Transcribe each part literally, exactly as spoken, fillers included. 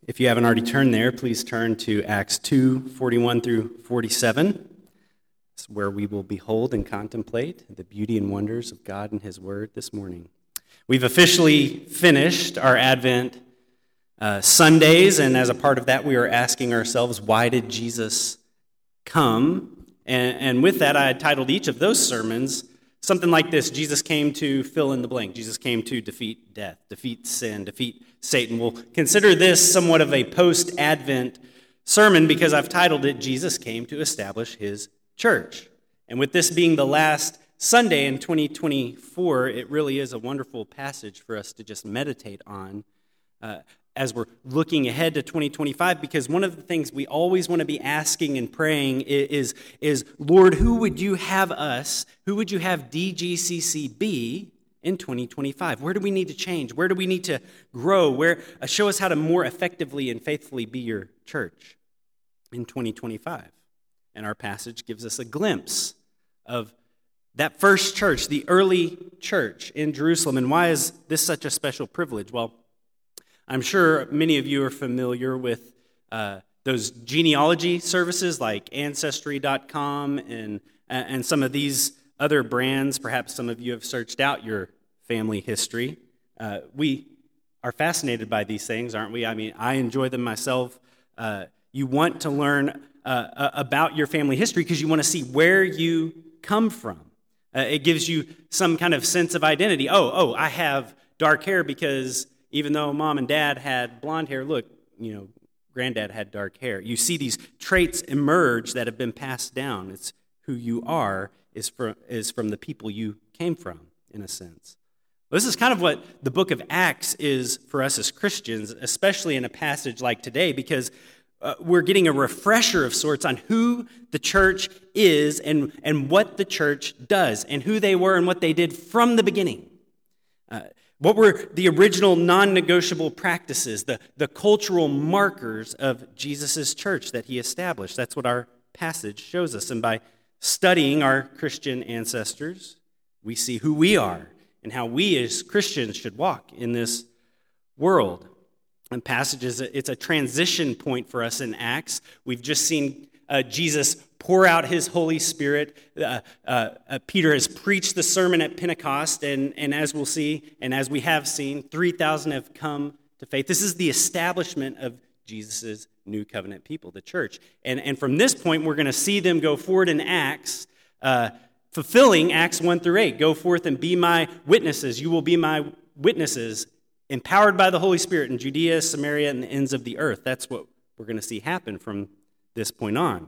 If you haven't already turned there, please turn to Acts two, forty-one through forty-seven. It's where we will behold and contemplate the beauty and wonders of God and His Word this morning. We've officially finished our Advent uh, Sundays, and as a part of that, we are asking ourselves, why did Jesus come? And, and with that, I titled each of those sermons something like this: Jesus came to fill in the blank. Jesus came to defeat death, defeat sin, defeat Satan. We'll consider this somewhat of a post-Advent sermon because I've titled it, Jesus Came to Establish His Church. And with this being the last Sunday in twenty twenty-four, it really is a wonderful passage for us to just meditate on uh, as we're looking ahead to twenty twenty-five, because one of the things we always want to be asking and praying is, is, Lord, who would you have us, who would you have D G C C be in twenty twenty-five? Where do we need to change? Where do we need to grow? Where uh, show us how to more effectively and faithfully be your church in twenty twenty-five. And our passage gives us a glimpse of that first church, the early church in Jerusalem. And why is this such a special privilege? Well, I'm sure many of you are familiar with uh, those genealogy services like Ancestry dot com and, and some of these other brands. Perhaps some of you have searched out your family history. Uh, we are fascinated by these things, aren't we? I mean, I enjoy them myself. Uh, you want to learn uh, about your family history because you want to see where you come from. Uh, it gives you some kind of sense of identity. Oh, oh, I have dark hair because even though mom and dad had blonde hair, look, you know, granddad had dark hair. You see these traits emerge that have been passed down. It's who you are is from, is from the people you came from, in a sense. Well, this is kind of what the book of Acts is for us as Christians, especially in a passage like today, because uh, we're getting a refresher of sorts on who the church is and, and what the church does and who they were and what they did from the beginning. Uh, what were the original non-negotiable practices, the, the cultural markers of Jesus' church that he established? That's what our passage shows us. And by studying our Christian ancestors, we see who we are and how we as Christians should walk in this world. And passages, it's a transition point for us in Acts. We've just seen uh, Jesus pour out his Holy Spirit. Uh, uh, uh, Peter has preached the sermon at Pentecost, and, and as we'll see, and as we have seen, three thousand have come to faith. This is the establishment of Jesus' new covenant people, the church. And, and from this point, we're going to see them go forward in Acts, uh, fulfilling Acts one through eight. Go forth and be my witnesses. You will be my witnesses, empowered by the Holy Spirit in Judea, Samaria, and the ends of the earth. That's what we're going to see happen from this point on.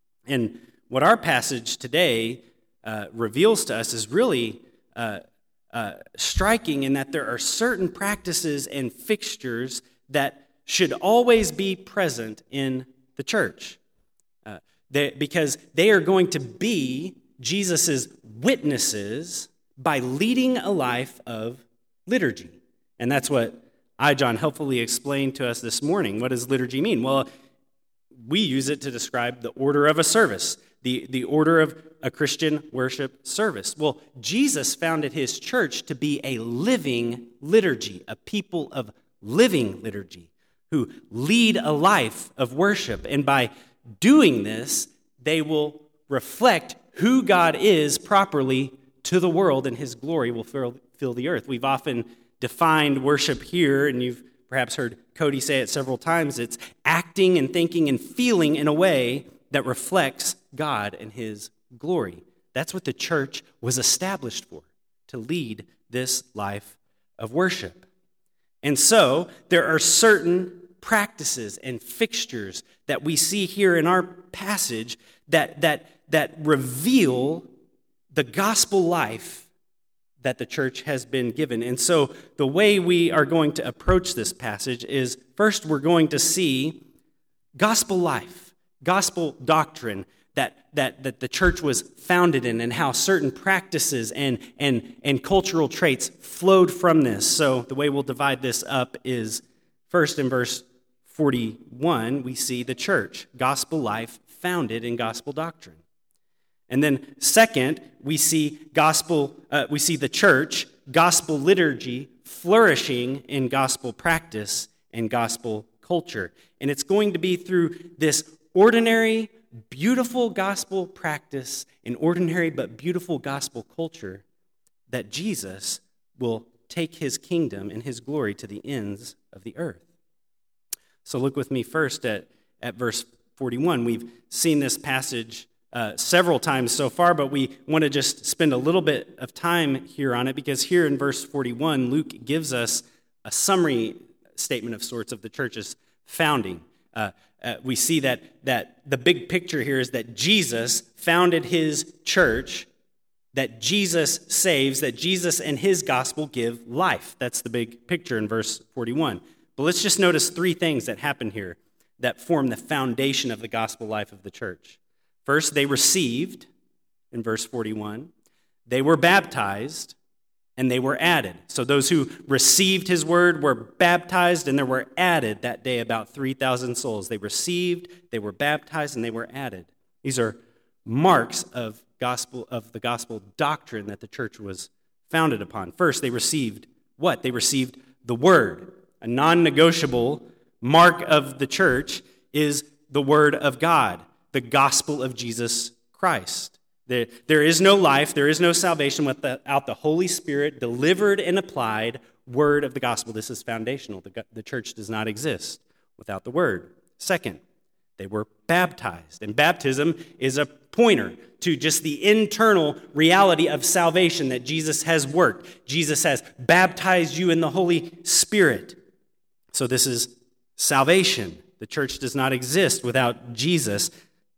And what our passage today uh, reveals to us is really uh, uh, striking in that there are certain practices and fixtures that should always be present in the church, uh, they, because they are going to be Jesus' witnesses by leading a life of liturgy. And that's what I, John, helpfully explained to us this morning. What does liturgy mean? Well, we use it to describe the order of a service, the, the order of a Christian worship service. Well, Jesus founded his church to be a living liturgy, a people of living liturgy who lead a life of worship. And by doing this, they will reflect who God is properly to the world, and his glory will fill, fill the earth. We've often defined worship here, and you've perhaps heard Cody say it several times. It's acting and thinking and feeling in a way that reflects God and his glory. That's what the church was established for, to lead this life of worship. And so there are certain practices and fixtures that we see here in our passage that, that, that reveal the gospel life that the church has been given. And so the way we are going to approach this passage is, first we're going to see gospel life, gospel doctrine that, that, that the church was founded in, and how certain practices and, and, and cultural traits flowed from this. So the way we'll divide this up is, first in verse forty-one, we see the church, gospel life founded in gospel doctrine. And then second, we see gospel, uh, we see the church, gospel liturgy flourishing in gospel practice and gospel culture. And it's going to be through this ordinary, beautiful gospel practice, an ordinary but beautiful gospel culture, that Jesus will take his kingdom and his glory to the ends of the earth. So look with me first at, at verse forty-one. We've seen this passage uh, several times so far, but we want to just spend a little bit of time here on it, because here in verse forty-one, Luke gives us a summary statement of sorts of the church's founding. Uh, uh, we see that, that the big picture here is that Jesus founded his church, that Jesus saves, that Jesus and his gospel give life. That's the big picture in verse forty-one. But let's just notice three things that happen here that form the foundation of the gospel life of the church. First, they received, in verse forty-one. They were baptized, and they were added. So those who received his word were baptized, and there were added that day about three thousand souls. They received, they were baptized, and they were added. These are marks of gospel of the gospel doctrine that the church was founded upon. First, they received what? They received the word. A non-negotiable mark of the church is the word of God, the gospel of Jesus Christ. There, there is no life, there is no salvation without the Holy Spirit delivered and applied word of the gospel. This is foundational. The, the church does not exist without the word. Second, they were baptized. And baptism is a pointer to just the internal reality of salvation that Jesus has worked. Jesus has baptized you in the Holy Spirit. So this is salvation. The church does not exist without Jesus,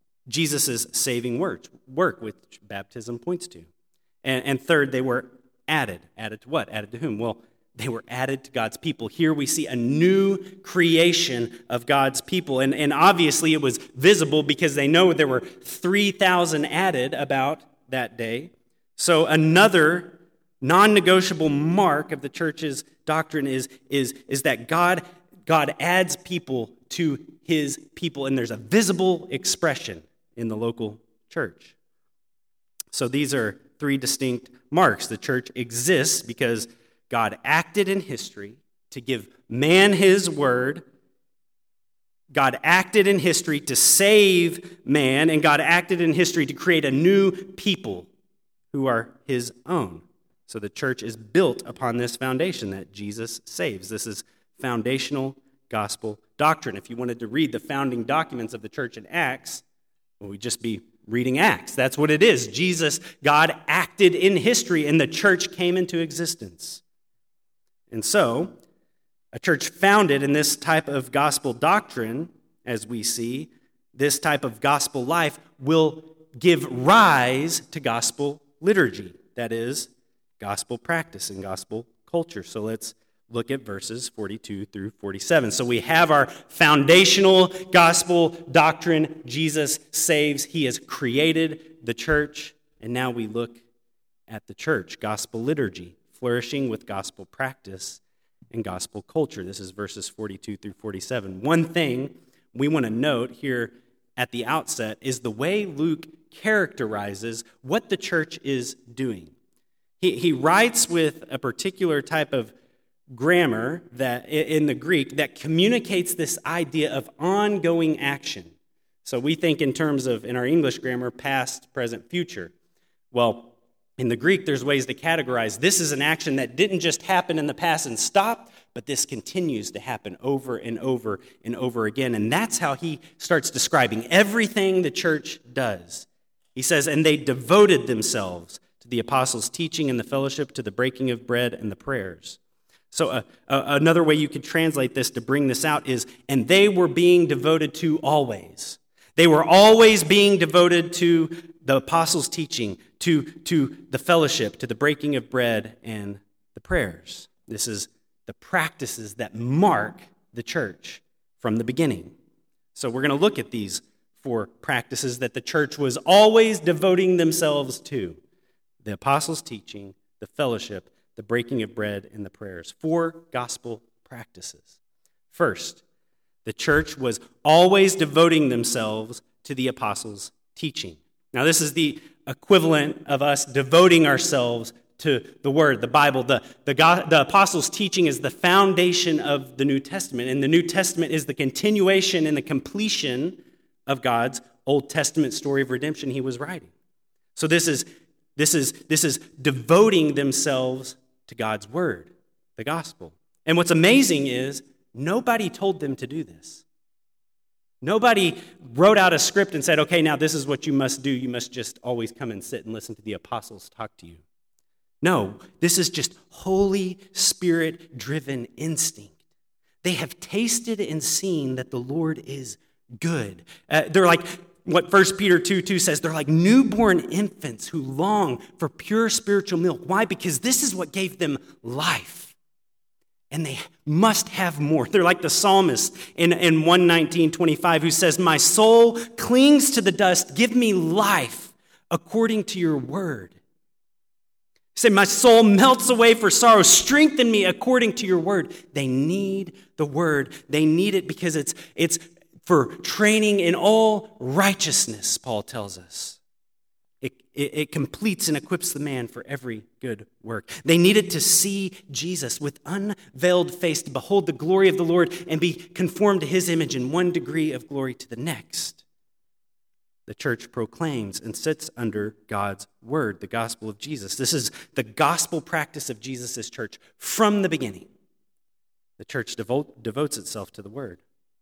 Jesus' saving work, work which baptism points to. And, and third, they were added. Added to what? Added to whom? Well, they were added to God's people. Here we see a new creation of God's people. And, and obviously it was visible because they know there were three thousand added about that day. So another non-negotiable mark of the church's doctrine is, is, is that God, God adds people to his people, and there's a visible expression in the local church. So these are three distinct marks. The church exists because God acted in history to give man his word. God acted in history to save man, and God acted in history to create a new people who are his own. So the church is built upon this foundation that Jesus saves. This is foundational gospel doctrine. If you wanted to read the founding documents of the church in Acts, well, we'd just be reading Acts. That's what it is. Jesus, God acted in history, and the church came into existence. And so, a church founded in this type of gospel doctrine, as we see, this type of gospel life will give rise to gospel liturgy. That is, gospel practice and gospel culture. So let's look at verses forty-two through forty-seven. So we have our foundational gospel doctrine. Jesus saves. He has created the church. And now we look at the church, gospel liturgy, flourishing with gospel practice and gospel culture. This is verses forty-two through forty-seven. One thing we want to note here at the outset is the way Luke characterizes what the church is doing. He, he writes with a particular type of grammar that in the Greek that communicates this idea of ongoing action. So we think in terms of, in our English grammar, past, present, future. Well, in the Greek, there's ways to categorize. This is an action that didn't just happen in the past and stop, but this continues to happen over and over and over again. And that's how he starts describing everything the church does. He says, and they devoted themselves to the apostles' teaching and the fellowship, to the breaking of bread and the prayers. So uh, uh, another way you could translate this to bring this out is, and they were being devoted to always. They were always being devoted to the apostles' teaching, to, to the fellowship, to the breaking of bread and the prayers. This is the practices that mark the church from the beginning. So we're going to look at these four practices that the church was always devoting themselves to: the apostles' teaching, the fellowship, the breaking of bread, and the prayers. Four gospel practices. First, the church was always devoting themselves to the apostles' teaching. Now, this is the equivalent of us devoting ourselves to the Word, the Bible. The, the, God, the apostles' teaching is the foundation of the New Testament, and the New Testament is the continuation and the completion of God's Old Testament story of redemption he was writing. So this is, this is, this is devoting themselves to God's Word, the gospel. And what's amazing is nobody told them to do this. Nobody wrote out a script and said, okay, now this is what you must do. You must just always come and sit and listen to the apostles talk to you. No, this is just Holy Spirit-driven instinct. They have tasted and seen that the Lord is good. Uh, they're like what First Peter two two says, they're like newborn infants who long for pure spiritual milk. Why? Because this is what gave them life. And they must have more. They're like the psalmist in, in one nineteen twenty-five who says, my soul clings to the dust. Give me life according to your word. He said, my soul melts away for sorrow. Strengthen me according to your word. They need the word. They need it because it's, it's for training in all righteousness, Paul tells us. It, it, it completes and equips the man for every good work. They needed to see Jesus with unveiled face, to behold the glory of the Lord and be conformed to his image in one degree of glory to the next. The church proclaims and sits under God's word, the gospel of Jesus. This is the gospel practice of Jesus' church from the beginning. The church devote, devotes itself to the word.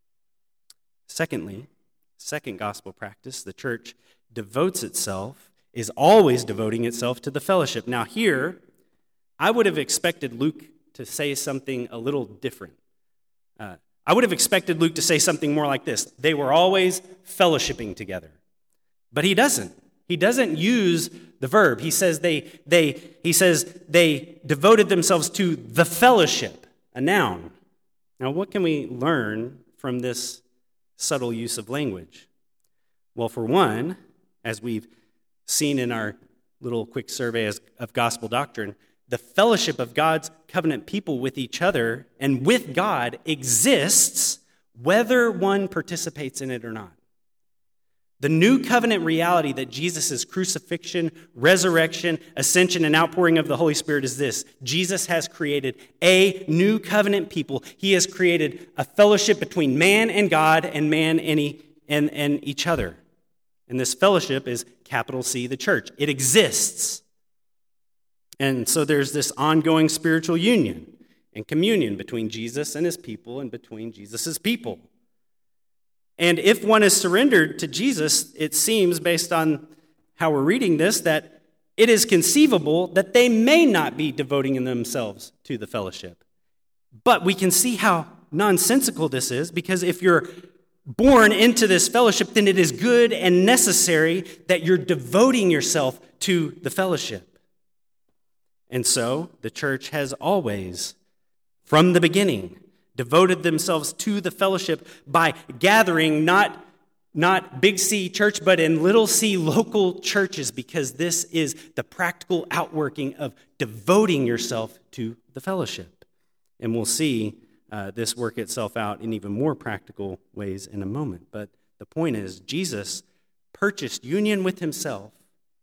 Secondly, second gospel practice, the church devotes itself is always devoting itself to the fellowship. Now here, I would have expected Luke to say something a little different. Uh, I would have expected Luke to say something more like this. They were always fellowshipping together. But he doesn't. He doesn't use the verb. He says they, they, he says they devoted themselves to the fellowship, a noun. Now what can we learn from this subtle use of language? Well, for one, as we've seen in our little quick survey of gospel doctrine, the fellowship of God's covenant people with each other and with God exists whether one participates in it or not. The new covenant reality that Jesus' crucifixion, resurrection, ascension, and outpouring of the Holy Spirit is this. Jesus has created a new covenant people. He has created a fellowship between man and God and man and, he, and, and each other. And this fellowship is capital C, the church. It exists. And so there's this ongoing spiritual union and communion between Jesus and his people and between Jesus' people. And if one is surrendered to Jesus, it seems, based on how we're reading this, that it is conceivable that they may not be devoting themselves to the fellowship. But we can see how nonsensical this is, because if you're born into this fellowship, then it is good and necessary that you're devoting yourself to the fellowship. And so the church has always, from the beginning, devoted themselves to the fellowship by gathering not, not big C church, but in little c local churches, because this is the practical outworking of devoting yourself to the fellowship. And we'll see Uh, this work itself out in even more practical ways in a moment. But the point is, Jesus purchased union with himself,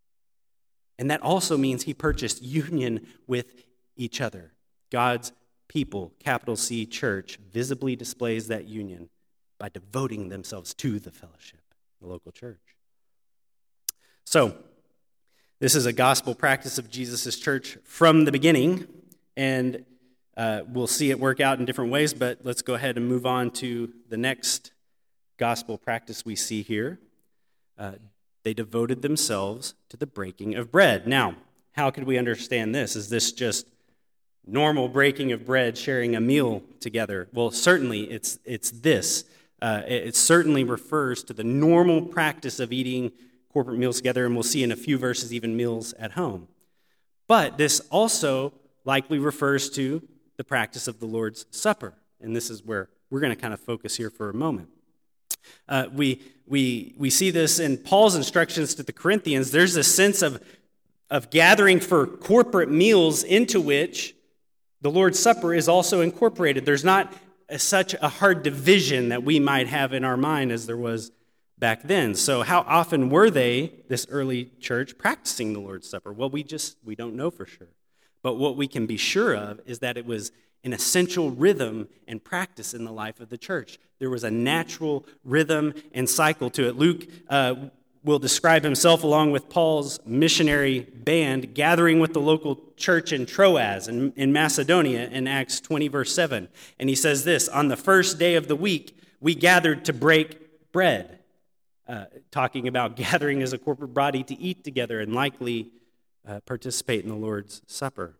and that also means he purchased union with each other. God's people, capital C church, visibly displays that union by devoting themselves to the fellowship, the local church. So, this is a gospel practice of Jesus' church from the beginning, and Uh, we'll see it work out in different ways, but let's go ahead and move on to the next gospel practice we see here. Uh, they devoted themselves to the breaking of bread. Now, how could we understand this? Is this just normal breaking of bread, sharing a meal together? Well, certainly it's it's this. Uh, it, it certainly refers to the normal practice of eating corporate meals together, and we'll see in a few verses even meals at home. But this also likely refers to the practice of the Lord's Supper. And this is where we're going to kind of focus here for a moment. Uh, we, we, we see this in Paul's instructions to the Corinthians. There's a sense of, of gathering for corporate meals into which the Lord's Supper is also incorporated. There's not a, such a hard division that we might have in our mind as there was back then. So how often were they, this early church, practicing the Lord's Supper? Well, we just, we don't know for sure. But what we can be sure of is that it was an essential rhythm and practice in the life of the church. There was a natural rhythm and cycle to it. Luke uh, will describe himself along with Paul's missionary band gathering with the local church in Troas in, in Macedonia in Acts twenty, verse seven. And he says this, on the first day of the week, we gathered to break bread, uh, talking about gathering as a corporate body to eat together and likely uh, participate in the Lord's Supper.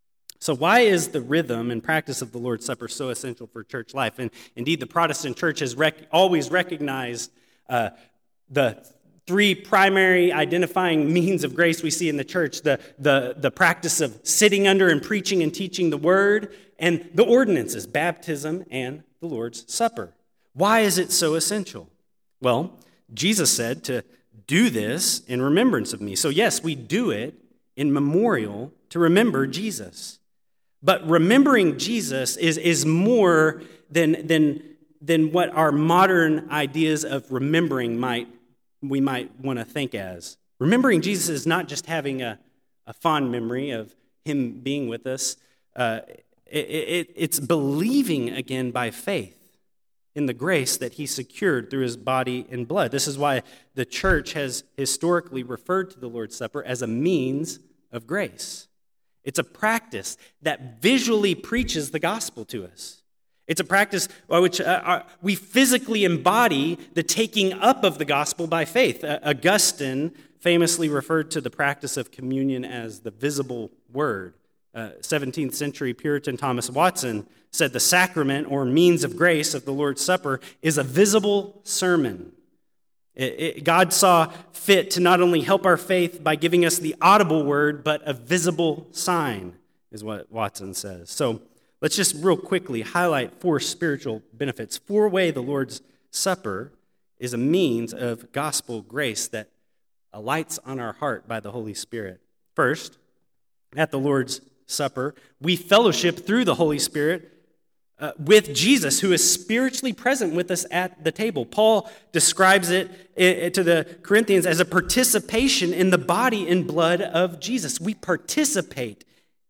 So why is the rhythm and practice of the Lord's Supper so essential for church life? And indeed, the Protestant church has rec- always recognized uh, the three primary identifying means of grace we see in the church, the, the, the practice of sitting under and preaching and teaching the word, and the ordinances, baptism and the Lord's Supper. Why is it so essential? Well, Jesus said to do this in remembrance of me. So yes, we do it in memorial to remember Jesus. But remembering Jesus is, is more than, than, than what our modern ideas of remembering might we might want to think as. Remembering Jesus is not just having a, a fond memory of him being with us. Uh, it, it, it's believing again by faith in the grace that he secured through his body and blood. This is why the church has historically referred to the Lord's Supper as a means of grace. It's a practice that visually preaches the gospel to us. It's a practice by which uh, we physically embody the taking up of the gospel by faith. Uh, Augustine famously referred to the practice of communion as the visible word. Uh, seventeenth century Puritan Thomas Watson said the sacrament or means of grace of the Lord's Supper is a visible sermon. It, it, God saw fit to not only help our faith by giving us the audible word, but a visible sign, is what Watson says. So let's just real quickly highlight four spiritual benefits. Four-way the Lord's Supper is a means of gospel grace that alights on our heart by the Holy Spirit. First, at the Lord's Supper, we fellowship through the Holy Spirit uh, with Jesus, who is spiritually present with us at the table. Paul describes it, it to the Corinthians as a participation in the body and blood of Jesus. We participate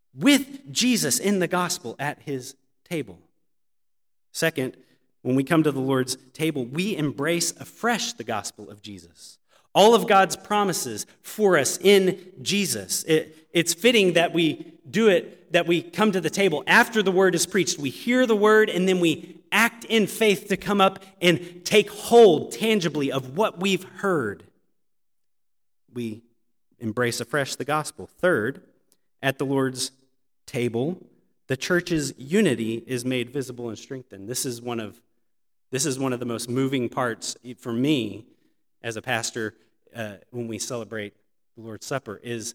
with Jesus in the gospel at his table. Second, when we come to the Lord's table, we embrace afresh the gospel of Jesus. All of God's promises for us in Jesus. It, it's fitting that we do it, that we come to the table after the word is preached. We hear the word and then we act in faith to come up and take hold tangibly of what we've heard. We embrace afresh the gospel. Third, at the Lord's table, the church's unity is made visible and strengthened. This is one of this is one of the most moving parts for me as a pastor uh, when we celebrate the Lord's Supper, is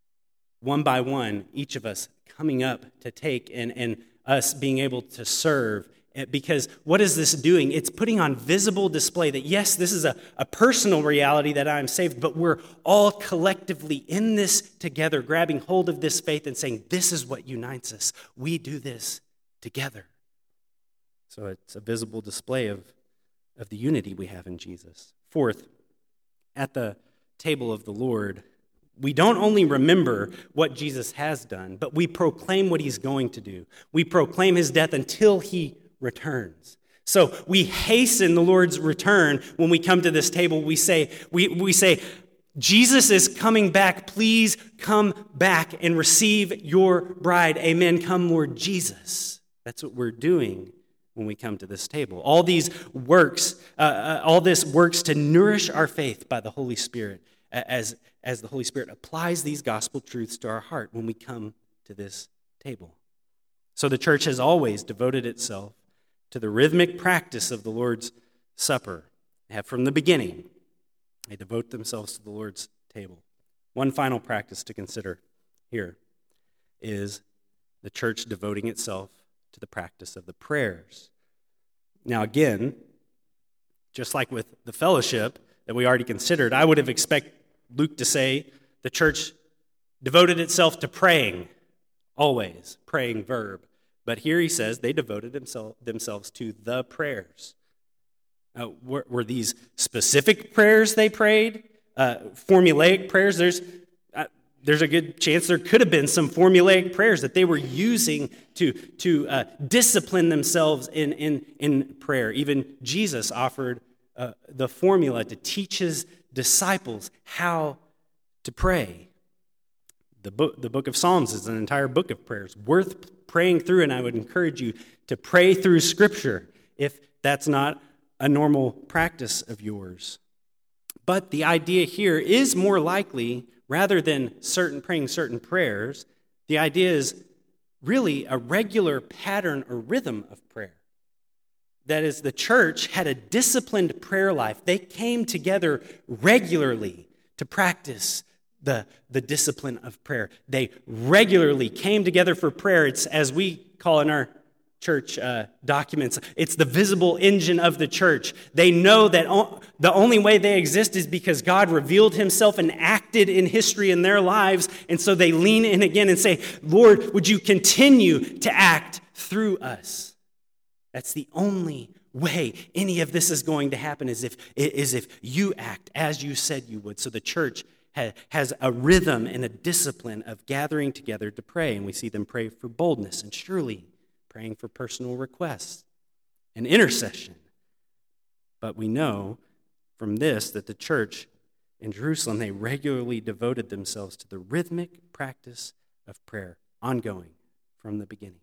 one by one, each of us coming up to take and, and us being able to serve. Because what is this doing? It's putting on visible display that, yes, this is a, a personal reality that I'm saved, but we're all collectively in this together, grabbing hold of this faith and saying, this is what unites us. We do this together. So it's a visible display of, of the unity we have in Jesus. Fourth, at the table of the Lord, we don't only remember what Jesus has done, but we proclaim what he's going to do. We proclaim his death until he returns. So we hasten the Lord's return when we come to this table. We say, we, we say, Jesus is coming back. Please come back and receive your bride. Amen. Come, Lord Jesus. That's what we're doing when we come to this table. All these works, uh, uh, all this works to nourish our faith by the Holy Spirit as, as the Holy Spirit applies these gospel truths to our heart when we come to this table. So the church has always devoted itself to the rhythmic practice of the Lord's Supper. They have from the beginning. They devote themselves to the Lord's table. One final practice to consider here is the church devoting itself to the practice of the prayers. Now again, just like with the fellowship that we already considered, I would have expected Luke to say the church devoted itself to praying, always, praying verb. But here he says they devoted themselves to the prayers. Uh, were, were these specific prayers they prayed? Uh, formulaic prayers? There's uh, there's a good chance there could have been some formulaic prayers that they were using to, to uh, discipline themselves in, in, in prayer. Even Jesus offered uh, the formula to teach his disciples how to pray. The book, the book of Psalms is an entire book of prayers, worth praying through, and I would encourage you to pray through Scripture if that's not a normal practice of yours. But the idea here is more likely, rather than certain praying certain prayers, the idea is really a regular pattern or rhythm of prayer. That is, the church had a disciplined prayer life. They came together regularly to practice the, the discipline of prayer. They regularly came together for prayer. It's, as we call in our church uh, documents, it's the visible engine of the church. They know that o- the only way they exist is because God revealed himself and acted in history in their lives, and so they lean in again and say, Lord, would you continue to act through us? That's the only way any of this is going to happen, is if, is if you act as you said you would. So the church ha- has a rhythm and a discipline of gathering together to pray, and we see them pray for boldness and surely praying for personal requests and intercession. But we know from this that the church in Jerusalem, they regularly devoted themselves to the rhythmic practice of prayer, ongoing from the beginning.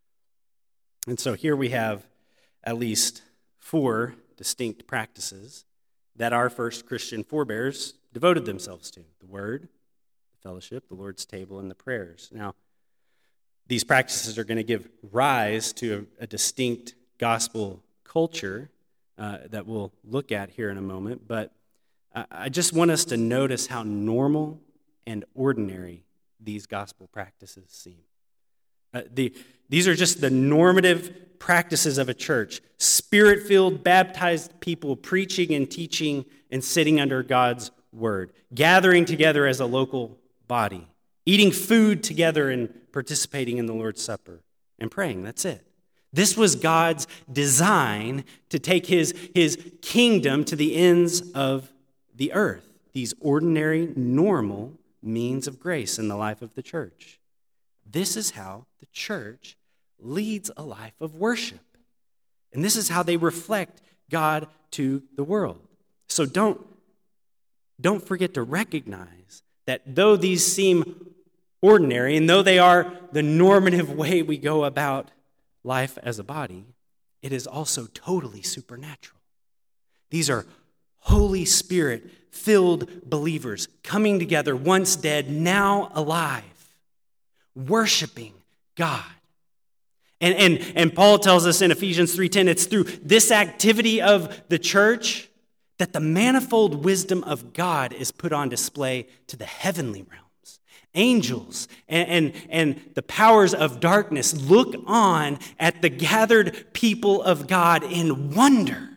And so here we have at least four distinct practices that our first Christian forebears devoted themselves to: the Word, the fellowship, the Lord's table, and the prayers. Now, these practices are going to give rise to a, a distinct gospel culture uh, that we'll look at here in a moment, but I, I just want us to notice how normal and ordinary these gospel practices seem. Uh, the, these are just the normative practices of a church. Spirit-filled, baptized people preaching and teaching and sitting under God's word. Gathering together as a local body. Eating food together and participating in the Lord's Supper. And praying, that's it. This was God's design to take his, his kingdom to the ends of the earth. These ordinary, normal means of grace in the life of the church. This is how the church leads a life of worship. And this is how they reflect God to the world. So don't, don't forget to recognize that though these seem ordinary, and though they are the normative way we go about life as a body, it is also totally supernatural. These are Holy Spirit-filled believers coming together, once dead, now alive, worshiping God. And, and, and Paul tells us in Ephesians three ten, it's through this activity of the church that the manifold wisdom of God is put on display to the heavenly realms. Angels and, and, and the powers of darkness look on at the gathered people of God in wonder,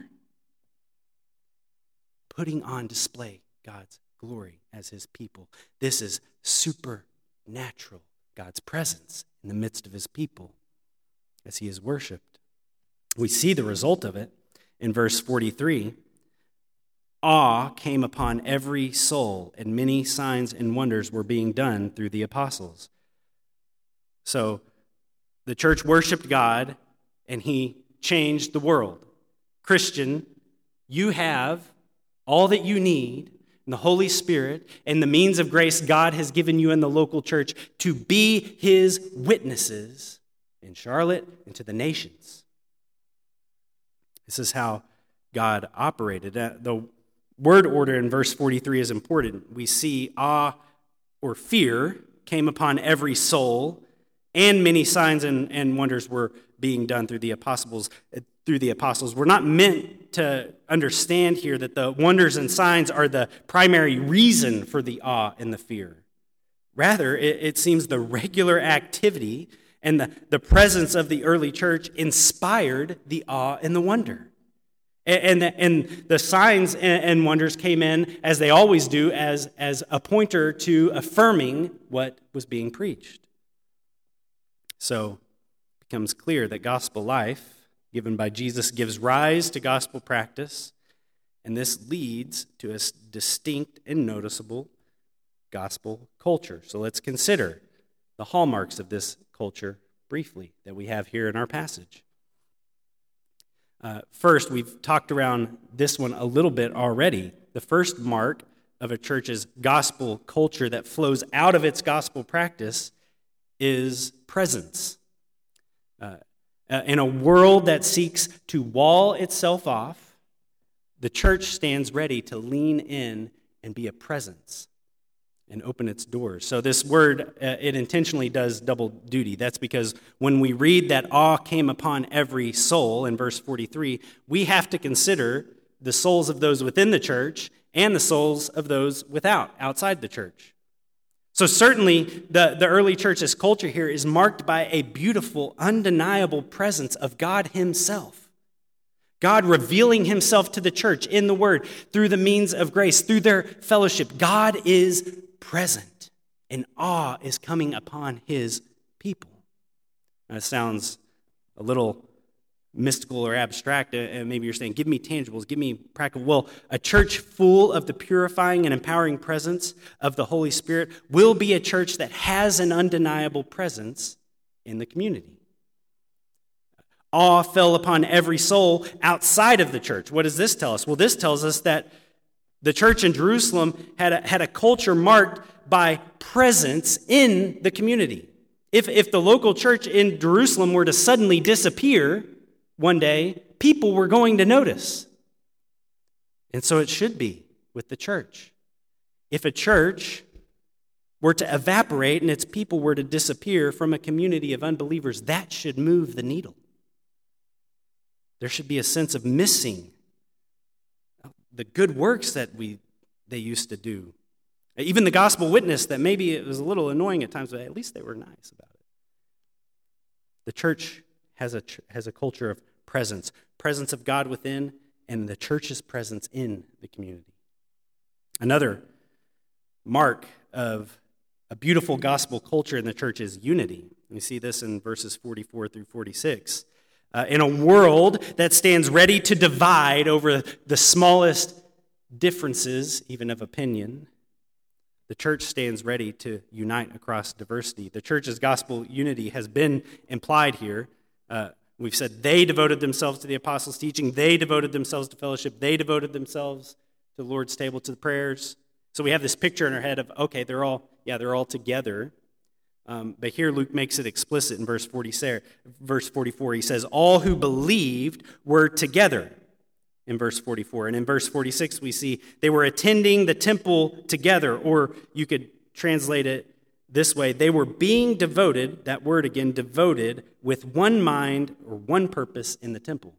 putting on display God's glory as his people. This is supernatural, God's presence in the midst of his people as he is worshipped. We see the result of it in verse forty-three. Awe came upon every soul, and many signs and wonders were being done through the apostles. So the church worshiped God, and he changed the world. Christian, you have all that you need in the Holy Spirit and the means of grace God has given you in the local church to be his witnesses in Charlotte and to the nations. This is how God operated. The word order in verse forty-three is important. We see awe or fear came upon every soul, and many signs and, and wonders were being done through the apostles. Through the apostles, we're not meant to understand here that the wonders and signs are the primary reason for the awe and the fear. Rather, it, it seems the regular activity and the, the presence of the early church inspired the awe and the wonder. And the, and the signs and wonders came in, as they always do, as, as a pointer to affirming what was being preached. So it becomes clear that gospel life given by Jesus gives rise to gospel practice, and this leads to a distinct and noticeable gospel culture. So let's consider the hallmarks of this culture briefly that we have here in our passage. Uh, first, we've talked around this one a little bit already. The first mark of a church's gospel culture that flows out of its gospel practice is presence. Uh, uh, in a world that seeks to wall itself off, the church stands ready to lean in and be a presence and open its doors. So this word, uh, it intentionally does double duty. That's because when we read that awe came upon every soul in verse forty-three, we have to consider the souls of those within the church and the souls of those without, outside the church. So certainly the, the early church's culture here is marked by a beautiful, undeniable presence of God himself. God revealing himself to the church in the word through the means of grace, through their fellowship. God is present, and awe is coming upon his people. Now, it sounds a little mystical or abstract, and maybe you're saying, give me tangibles, give me practical. Well, a church full of the purifying and empowering presence of the Holy Spirit will be a church that has an undeniable presence in the community. Awe fell upon every soul outside of the church. What does this tell us? Well, this tells us that the church in Jerusalem had a, had a culture marked by presence in the community. If, if the local church in Jerusalem were to suddenly disappear one day, people were going to notice. And so it should be with the church. If a church were to evaporate and its people were to disappear from a community of unbelievers, that should move the needle. There should be a sense of missing the good works that we they used to do. Even the gospel witness that maybe it was a little annoying at times, but at least they were nice about it. The church has a has a culture of presence, presence of God within, and the church's presence in the community. Another mark of a beautiful gospel culture in the church is unity. We see this in verses forty-four through forty-six. Uh, in a world that stands ready to divide over the smallest differences, even of opinion, the church stands ready to unite across diversity. The church's gospel unity has been implied here. Uh, we've said they devoted themselves to the apostles' teaching. They devoted themselves to fellowship. They devoted themselves to the Lord's table, to the prayers. So we have this picture in our head of, okay, they're all, yeah, they're all together. Um, but here Luke makes it explicit in verse forty, verse forty-four. He says, all who believed were together in verse forty-four. And in verse forty-six, we see they were attending the temple together, or you could translate it this way. They were being devoted, that word again, devoted, with one mind or one purpose in the temple.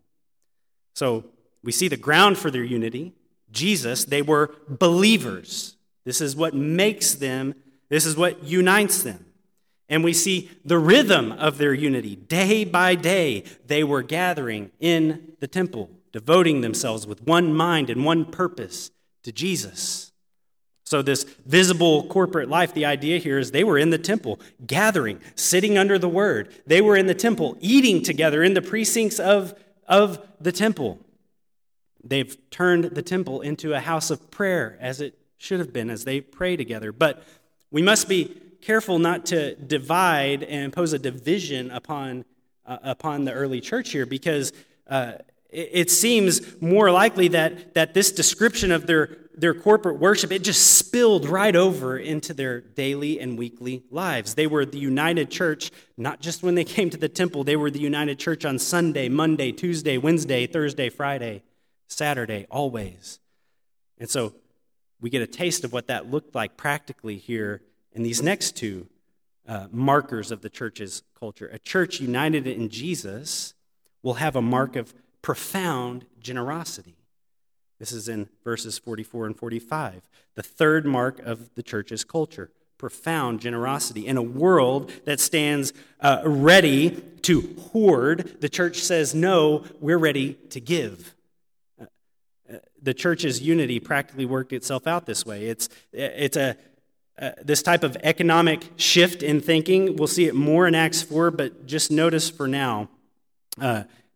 So we see the ground for their unity, Jesus. They were believers. This is what makes them, this is what unites them. And we see the rhythm of their unity. Day by day, they were gathering in the temple, devoting themselves with one mind and one purpose to Jesus. So this visible corporate life, the idea here is they were in the temple, gathering, sitting under the word. They were in the temple, eating together in the precincts of, of the temple. They've turned the temple into a house of prayer, as it should have been, as they pray together. But we must be careful not to divide and impose a division upon uh, upon the early church here, because uh, it, it seems more likely that that this description of their their corporate worship, it just spilled right over into their daily and weekly lives. They were the united church, not just when they came to the temple. They were the united church on Sunday, Monday, Tuesday, Wednesday, Thursday, Friday, Saturday, always. And so we get a taste of what that looked like practically here in these next two uh, markers of the church's culture. A church united in Jesus will have a mark of profound generosity. This is in verses forty-four and forty-five. The third mark of the church's culture, profound generosity. In a world that stands uh, ready to hoard, the church says, no, we're ready to give. Uh, uh, the church's unity practically worked itself out this way. It's, it's a Uh, this type of economic shift in thinking. We'll see it more in Acts four, but just notice for now, uh,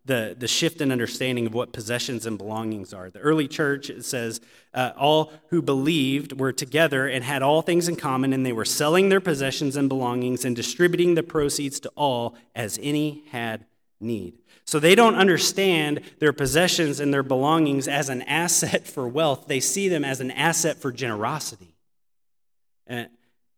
the, the shift in understanding of what possessions and belongings are. The early church, it says, uh, all who believed were together and had all things in common, and they were selling their possessions and belongings and distributing the proceeds to all as any had need. So they don't understand their possessions and their belongings as an asset for wealth. They see them as an asset for generosity. And,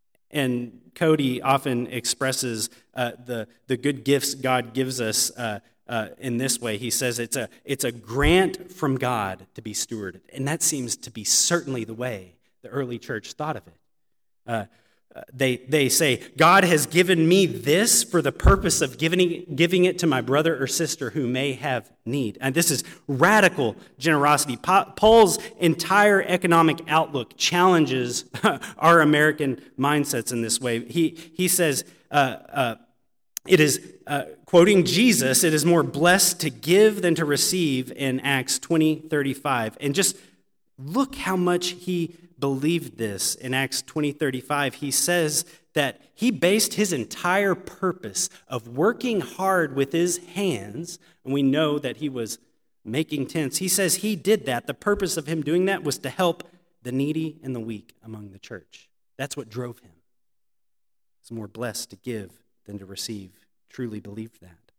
and Cody often expresses uh, the, the good gifts God gives us uh, uh, in this way. He says it's a, it's a grant from God to be stewarded. And that seems to be certainly the way the early church thought of it. Uh, They they say, God has given me this for the purpose of giving, giving it to my brother or sister who may have need. And this is radical generosity. Paul's entire economic outlook challenges our American mindsets in this way. He, he says, uh, uh, it is, uh, quoting Jesus, it is more blessed to give than to receive in Acts twenty thirty-five. And just look how much he believed this in Acts twenty thirty-five. He says that he based his entire purpose of working hard with his hands, and we know that he was making tents. He says he did that. The purpose of him doing that was to help the needy and the weak among the church. That's what drove him. It's more blessed to give than to receive. Truly believed that.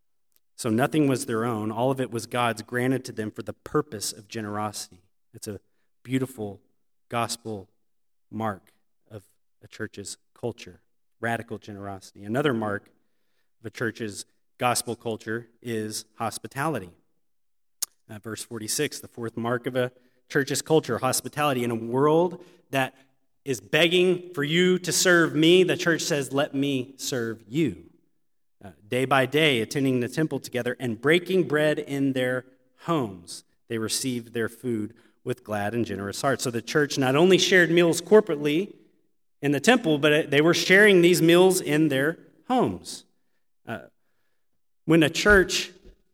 So nothing was their own. All of it was God's, granted to them for the purpose of generosity. It's a beautiful gospel mark of a church's culture, radical generosity. Another mark of a church's gospel culture is hospitality. Uh, verse forty-six, the fourth mark of a church's culture, hospitality. In a world that is begging for you to serve me, the church says, let me serve you. Uh, day by day, attending the temple together and breaking bread in their homes, they received their food with glad and generous hearts. So the church not only shared meals corporately in the temple, but they were sharing these meals in their homes. Uh, when a church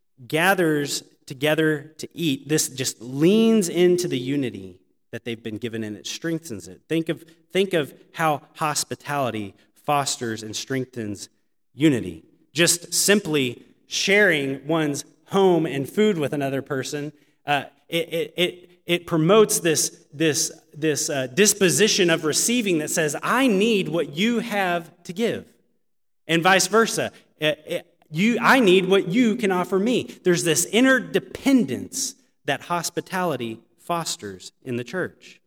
gathers together to eat, this just leans into the unity that they've been given, and it strengthens it. Think of, think of how hospitality fosters and strengthens unity. Just simply sharing one's home and food with another person, uh, it, it, it It promotes this, this, this uh, disposition of receiving that says, I need what you have to give. And vice versa. It, it, you, I need what you can offer me. There's this interdependence that hospitality fosters in the church.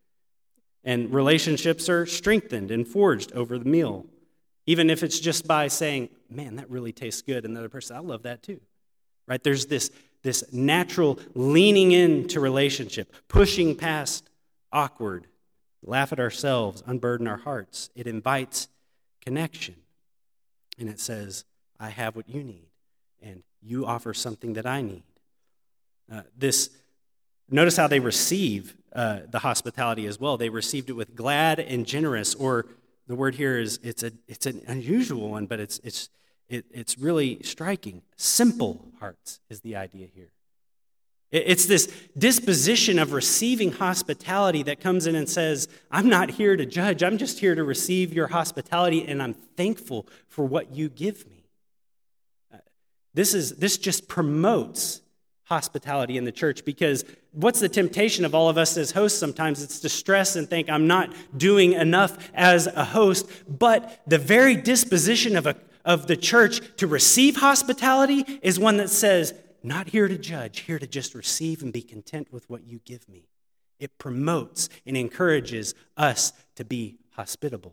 And relationships are strengthened and forged over the meal. Even if it's just by saying, man, that really tastes good. And the other person, I love that too. Right? There's this This natural leaning into relationship, pushing past awkward, laugh at ourselves, unburden our hearts. It invites connection. And it says, I have what you need, and you offer something that I need. Uh, this, notice how they receive uh, the hospitality as well. They received it with glad and generous, or the word here is, it's a it's an unusual one, but it's it's It, it's really striking. Simple hearts is the idea here. It, it's this disposition of receiving hospitality that comes in and says, I'm not here to judge. I'm just here to receive your hospitality, and I'm thankful for what you give me. Uh, this is this just promotes hospitality in the church, because what's the temptation of all of us as hosts sometimes? It's to stress and think, I'm not doing enough as a host. But the very disposition of a of the church to receive hospitality is one that says, not here to judge, here to just receive and be content with what you give me. It promotes and encourages us to be hospitable.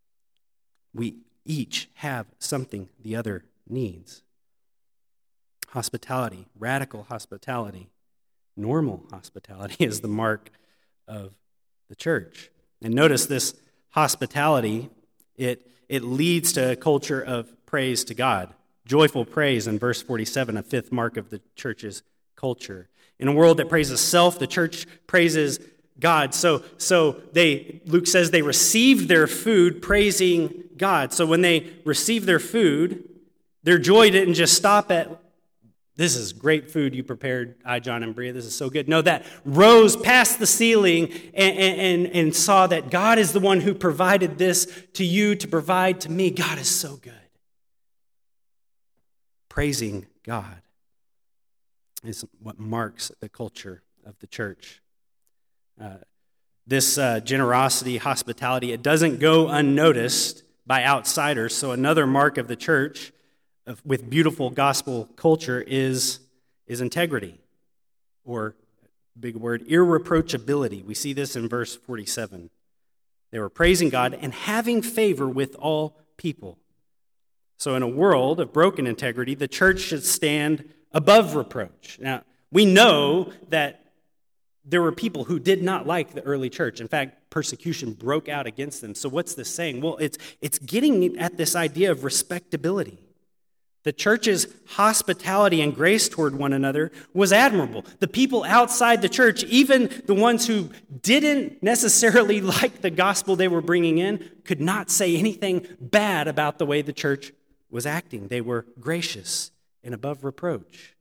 We each have something the other needs. Hospitality, radical hospitality, normal hospitality is the mark of the church. And notice this hospitality, it It leads to a culture of praise to God. Joyful praise in verse forty-seven, a fifth mark of the church's culture. In a world that praises self, the church praises God. So, so they, Luke says they received their food praising God. So when they received their food, their joy didn't just stop at, this is great food you prepared, I, John, and Bria, this is so good. No, that rose past the ceiling and, and, and saw that God is the one who provided this to you to provide to me. God is so good. Praising God. is what marks the culture of the church. Uh, this uh, generosity, hospitality, it doesn't go unnoticed by outsiders. So another mark of the church of, with beautiful gospel culture is, is integrity, or big word, irreproachability. We see this in verse forty-seven. They were praising God and having favor with all people. So in a world of broken integrity, the church should stand above reproach. Now, we know that there were people who did not like the early church. In fact, persecution broke out against them. So what's this saying? Well, it's it's getting at this idea of respectability. The church's hospitality and grace toward one another was admirable. The people outside the church, even the ones who didn't necessarily like the gospel they were bringing in, could not say anything bad about the way the church was acting. They were gracious and above reproach.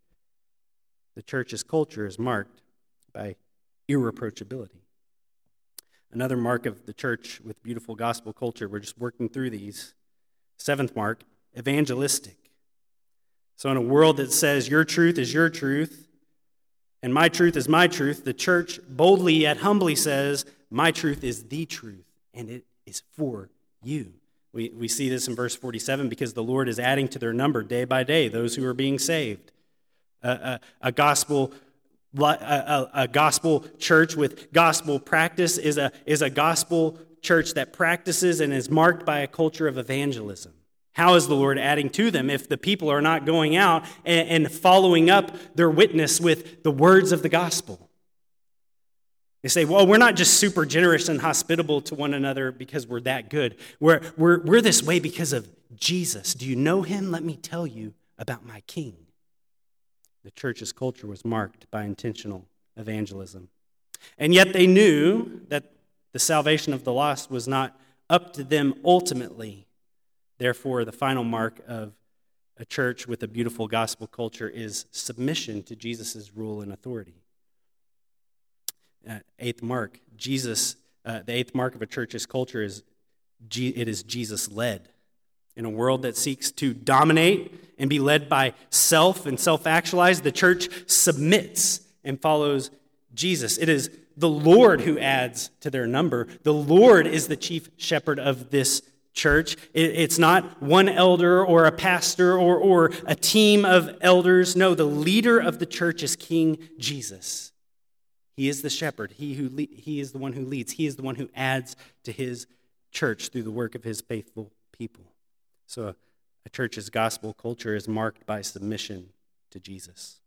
The church's culture is marked by irreproachability. Another mark of the church with beautiful gospel culture, we're just working through these. Seventh mark, evangelistic. So in a world that says your truth is your truth and my truth is my truth, the church boldly yet humbly says, my truth is the truth and it is for you. We, we see this in verse forty-seven because the Lord is adding to their number day by day those who are being saved. A, a, a gospel a, a, a gospel church with gospel practice is a, is a gospel church that practices and is marked by a culture of evangelism. How is the Lord adding to them if the people are not going out and, and following up their witness with the words of the gospel? They say, well, we're not just super generous and hospitable to one another because we're that good. We're, we're, we're this way because of Jesus. Do you know him? Let me tell you about my king. The church's culture was marked by intentional evangelism. And yet they knew that the salvation of the lost was not up to them ultimately. Therefore, the final mark of a church with a beautiful gospel culture is submission to Jesus' rule and authority. Uh, eighth mark, Jesus. Uh, the eighth mark of a church's culture is G- it is Jesus-led. In a world that seeks to dominate and be led by self and self-actualize, the church submits and follows Jesus. It is the Lord who adds to their number. The Lord is the chief shepherd of this church. It's not one elder or a pastor or, or a team of elders. No, the leader of the church is King Jesus. He is the shepherd. He who le- he is the one who leads. He is the one who adds to his church through the work of his faithful people. So a, a church's gospel culture is marked by submission to Jesus.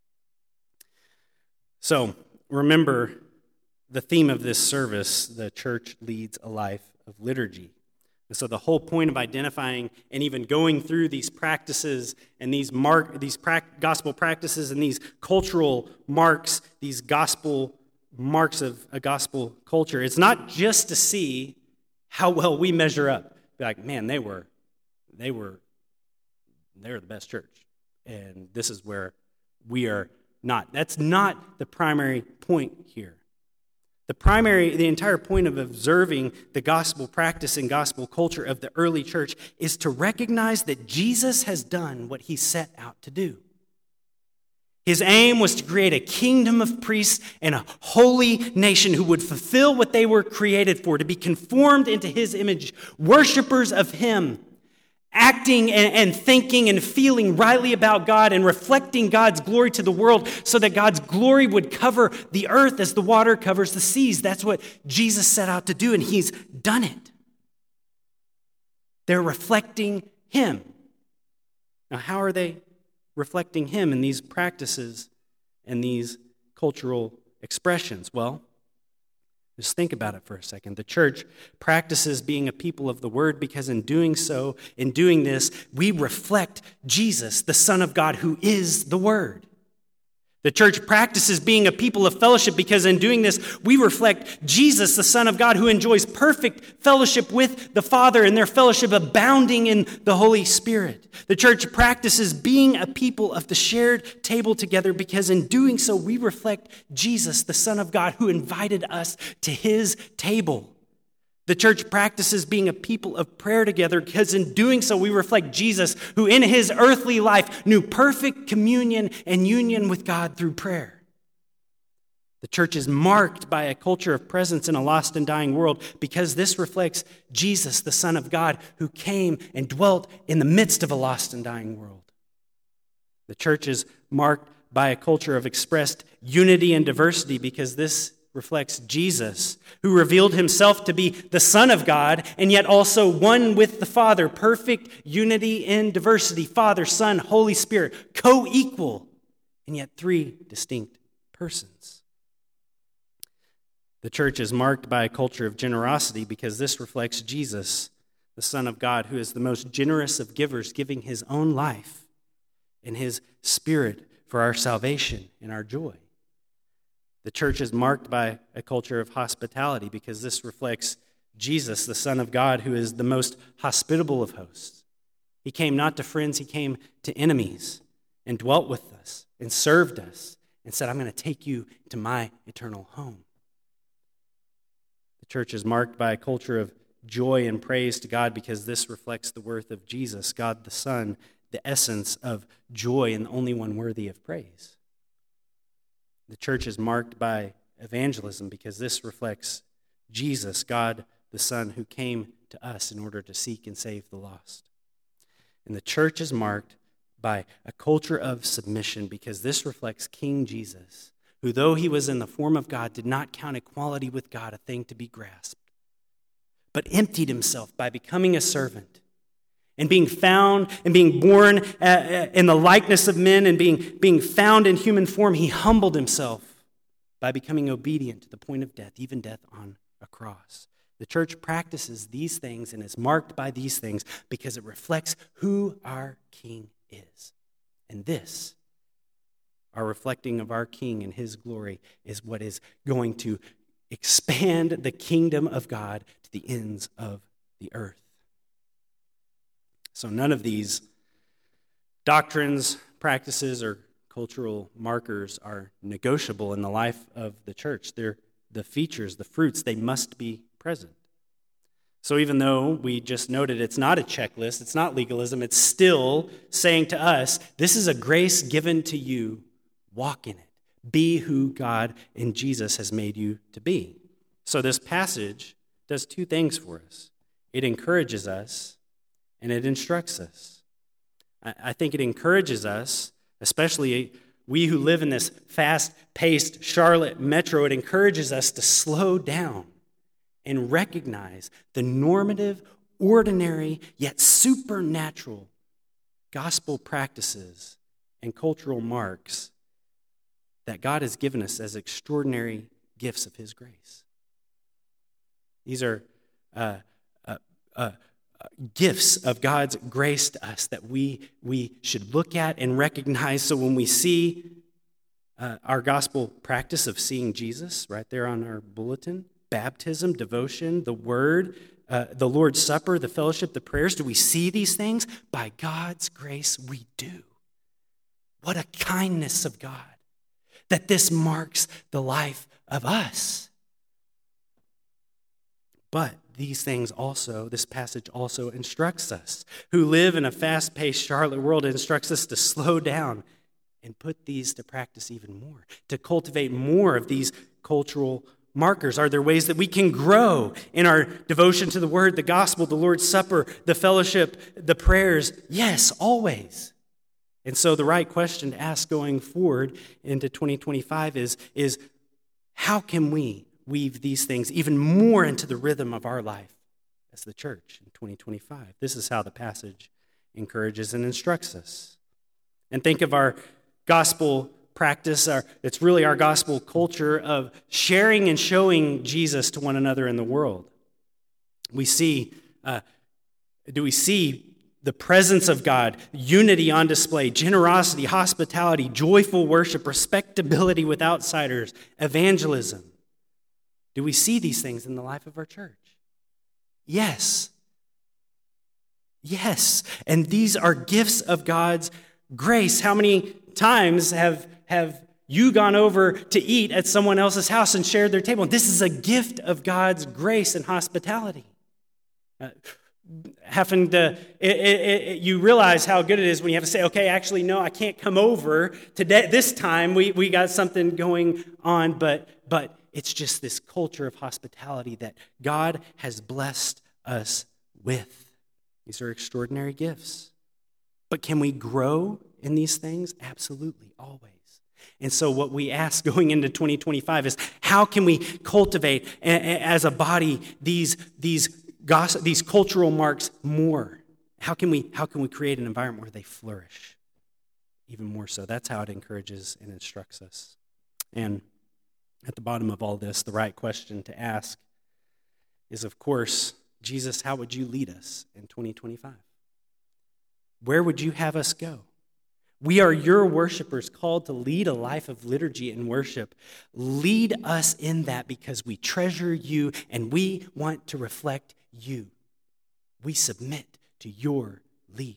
So remember the theme of this service: the church leads a life of liturgy. And so the whole point of identifying and even going through these practices and these mark, these pra- gospel practices and these cultural marks, these gospel marks of a gospel culture, it's not just to see how well we measure up. Be like, man, they were, they were, they're the best church, and this is where we are not. That's not the primary point here. The primary, the entire point of observing the gospel practice and gospel culture of the early church is to recognize that Jesus has done what he set out to do. His aim was to create a kingdom of priests and a holy nation who would fulfill what they were created for, to be conformed into his image, worshipers of him, acting and, and thinking and feeling rightly about God and reflecting God's glory to the world so that God's glory would cover the earth as the water covers the seas. That's what Jesus set out to do, and he's done it. They're reflecting him. Now, how are they reflecting him in these practices and these cultural expressions? Well, just think about it for a second. The church practices being a people of the word because in doing so, in doing this, we reflect Jesus, the Son of God, who is the word. The church practices being a people of fellowship because in doing this, we reflect Jesus, the Son of God, who enjoys perfect fellowship with the Father and their fellowship abounding in the Holy Spirit. The church practices being a people of the shared table together because in doing so, we reflect Jesus, the Son of God, who invited us to his table. The The church practices being a people of prayer together because in doing so we reflect Jesus, who in his earthly life knew perfect communion and union with God through prayer. The church is marked by a culture of presence in a lost and dying world because this reflects Jesus, the Son of God, who came and dwelt in the midst of a lost and dying world. The church is marked by a culture of expressed unity and diversity because this reflects Jesus, who revealed himself to be the Son of God and yet also one with the Father, perfect unity in diversity, Father, Son, Holy Spirit, co-equal, and yet three distinct persons. The church is marked by a culture of generosity because this reflects Jesus, the Son of God, who is the most generous of givers, giving his own life and his Spirit for our salvation and our joy. The church is marked by a culture of hospitality because this reflects Jesus, the Son of God, who is the most hospitable of hosts. He came not to friends, he came to enemies and dwelt with us and served us and said, I'm going to take you to my eternal home. The church is marked by a culture of joy and praise to God because this reflects the worth of Jesus, God the Son, the essence of joy and the only one worthy of praise. The church is marked by evangelism because this reflects Jesus, God the Son, who came to us in order to seek and save the lost. And the church is marked by a culture of submission because this reflects King Jesus, who though he was in the form of God, did not count equality with God a thing to be grasped, but emptied himself by becoming a servant and being found and being born in the likeness of men and being, being found in human form. He humbled himself by becoming obedient to the point of death, even death on a cross. The church practices these things and is marked by these things because it reflects who our King is. And this, our reflecting of our King and his glory, is what is going to expand the kingdom of God to the ends of the earth. So none of these doctrines, practices, or cultural markers are negotiable in the life of the church. They're the features, the fruits, they must be present. So even though we just noted it's not a checklist, it's not legalism, it's still saying to us, this is a grace given to you, walk in it. Be who God in Jesus has made you to be. So this passage does two things for us. It encourages us and it instructs us. I think it encourages us, especially we who live in this fast-paced Charlotte metro, it encourages us to slow down and recognize the normative, ordinary, yet supernatural gospel practices and cultural marks that God has given us as extraordinary gifts of his grace. These are uh, uh, uh, gifts of God's grace to us that we, we should look at and recognize. So when we see uh, our gospel practice of seeing Jesus right there on our bulletin, baptism, devotion, the word, uh, the Lord's Supper, the fellowship, the prayers, do we see these things? By God's grace, we do. What a kindness of God that this marks the life of us. But these things also, this passage also instructs us, who live in a fast-paced Charlotte world, it instructs us to slow down and put these to practice even more, to cultivate more of these cultural markers. Are there ways that we can grow in our devotion to the Word, the gospel, the Lord's Supper, the fellowship, the prayers? Yes, always. And so the right question to ask going forward into twenty twenty-five is, is how can we weave these things even more into the rhythm of our life as the church in twenty twenty-five? This is how the passage encourages and instructs us. And think of our gospel practice, our, it's really our gospel culture of sharing and showing Jesus to one another in the world. We see, uh, do we see the presence of God, unity on display, generosity, hospitality, joyful worship, respectability with outsiders, evangelism? Do we see these things in the life of our church? Yes. Yes. And these are gifts of God's grace. How many times have, have you gone over to eat at someone else's house and shared their table. This is a gift of God's grace and hospitality. Uh, having to, it, it, it, you realize how good it is when you have to say, okay, actually, no, I can't come over today. This time we, we got something going on, but but it's just this culture of hospitality that God has blessed us with. These are extraordinary gifts. But can we grow in these things? Absolutely, always. And so what we ask going into twenty twenty-five is, how can we cultivate as a body these, these, gossip, these cultural marks more? How can we, how can we create an environment where they flourish even more so? That's how it encourages and instructs us. And at the bottom of all this, the right question to ask is, of course, Jesus, how would you lead us in twenty twenty-five? Where would you have us go? We are your worshipers, called to lead a life of liturgy and worship. Lead us in that, because we treasure you and we want to reflect you. We submit to your lead.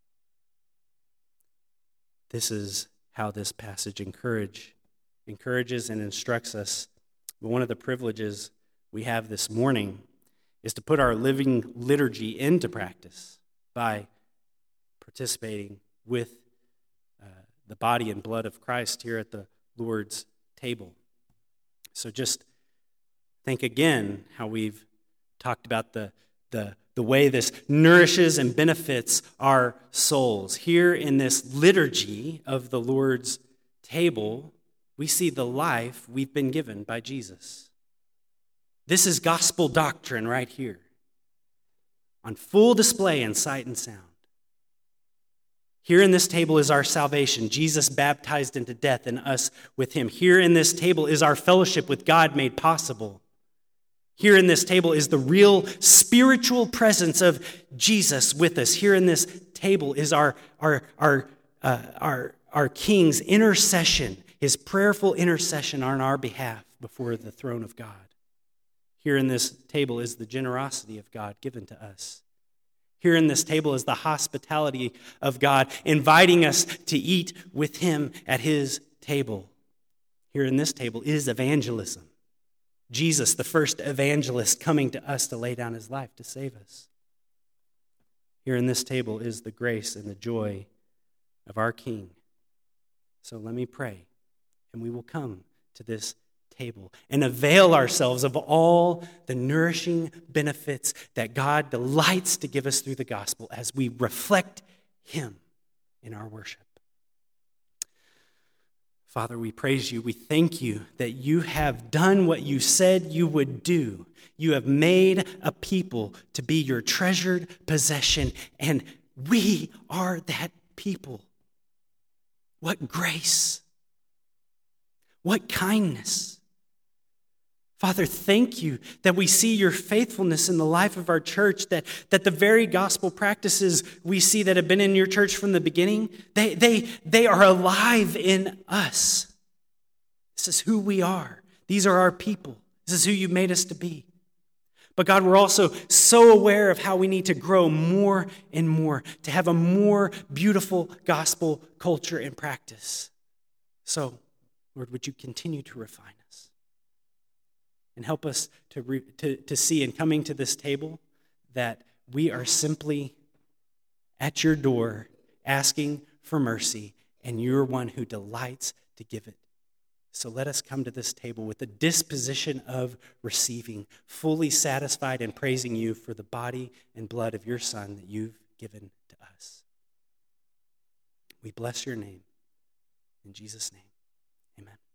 This is how this passage encourage, encourages and instructs us. But one of the privileges we have this morning is to put our living liturgy into practice by participating with uh, the body and blood of Christ here at the Lord's table. So just think again how we've talked about the, the, the way this nourishes and benefits our souls. Here in this liturgy of the Lord's table, we see the life we've been given by Jesus. This is gospel doctrine right here, on full display in sight and sound. Here in this table is our salvation, Jesus baptized into death and us with him. Here in this table is our fellowship with God made possible. Here in this table is the real spiritual presence of Jesus with us. Here in this table is our, our, our, uh, our, our King's intercession, his prayerful intercession on our behalf before the throne of God. Here in this table is the generosity of God given to us. Here in this table is the hospitality of God, inviting us to eat with him at his table. Here in this table is evangelism. Jesus, the first evangelist, coming to us to lay down his life to save us. Here in this table is the grace and the joy of our King. So let me pray, and we will come to this table and avail ourselves of all the nourishing benefits that God delights to give us through the gospel as we reflect him in our worship. Father, we praise you. We thank you that you have done what you said you would do. You have made a people to be your treasured possession, and we are that people. What grace! What kindness! Father, thank you that we see your faithfulness in the life of our church, that, that the very gospel practices we see that have been in your church from the beginning, they, they, they are alive in us. This is who we are. These are our people. This is who you made us to be. But God, we're also so aware of how we need to grow more and more, to have a more beautiful gospel culture and practice. So, Lord, would you continue to refine us? And help us to, re, to, to see in coming to this table that we are simply at your door asking for mercy, and you're one who delights to give it. So let us come to this table with the disposition of receiving, fully satisfied and praising you for the body and blood of your Son that you've given to us. We bless your name. In Jesus' name, amen.